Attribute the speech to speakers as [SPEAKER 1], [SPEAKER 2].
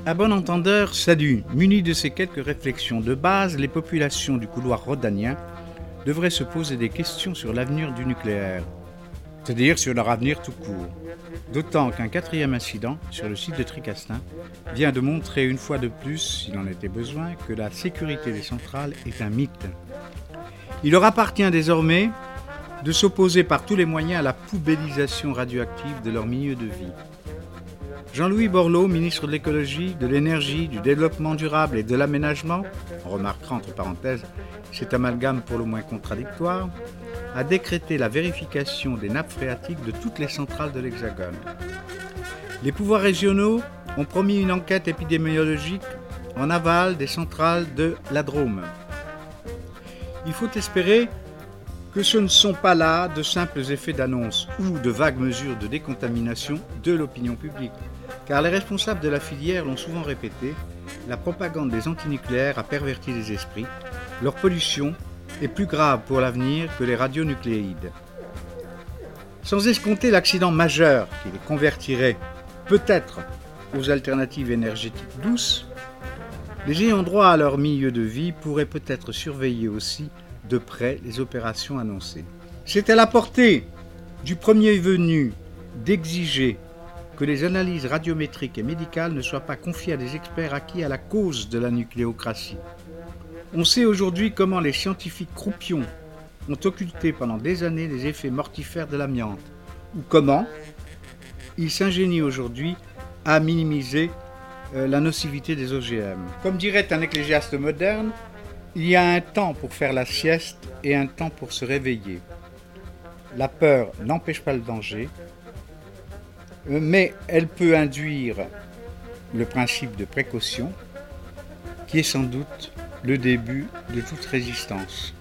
[SPEAKER 1] À bon entendeur, salut. Munies de ces quelques réflexions de base, les populations du couloir rhodanien devraient se poser des questions sur l'avenir du nucléaire, c'est-à-dire sur leur avenir tout court. D'autant qu'un quatrième incident sur le site de Tricastin vient de montrer une fois de plus, s'il en était besoin, que la sécurité des centrales est un mythe. Il leur appartient désormais de s'opposer par tous les moyens à la poubellisation radioactive de leur milieu de vie. Jean-Louis Borloo, ministre de l'écologie, de l'énergie, du développement durable et de l'aménagement, on remarquera entre parenthèses cet amalgame pour le moins contradictoire, a décrété la vérification des nappes phréatiques de toutes les centrales de l'Hexagone. Les pouvoirs régionaux ont promis une enquête épidémiologique en aval des centrales de la Drôme. Il faut espérer que ce ne sont pas là de simples effets d'annonce ou de vagues mesures de décontamination de l'opinion publique, car les responsables de la filière l'ont souvent répété, la propagande des antinucléaires a perverti les esprits, leur pollution est plus grave pour l'avenir que les radionucléides. Sans escompter l'accident majeur qui les convertirait peut-être aux alternatives énergétiques douces, les ayants droit à leur milieu de vie pourraient peut-être surveiller aussi de près les opérations annoncées. C'est à la portée du premier venu d'exiger que les analyses radiométriques et médicales ne soient pas confiées à des experts acquis à la cause de la nucléocratie. On sait aujourd'hui comment les scientifiques croupions ont occulté pendant des années les effets mortifères de l'amiante, ou comment ils s'ingénient aujourd'hui à minimiser la nocivité des OGM. Comme dirait un ecclésiaste moderne, il y a un temps pour faire la sieste et un temps pour se réveiller. La peur n'empêche pas le danger, mais elle peut induire le principe de précaution, qui est sans doute le début de toute résistance.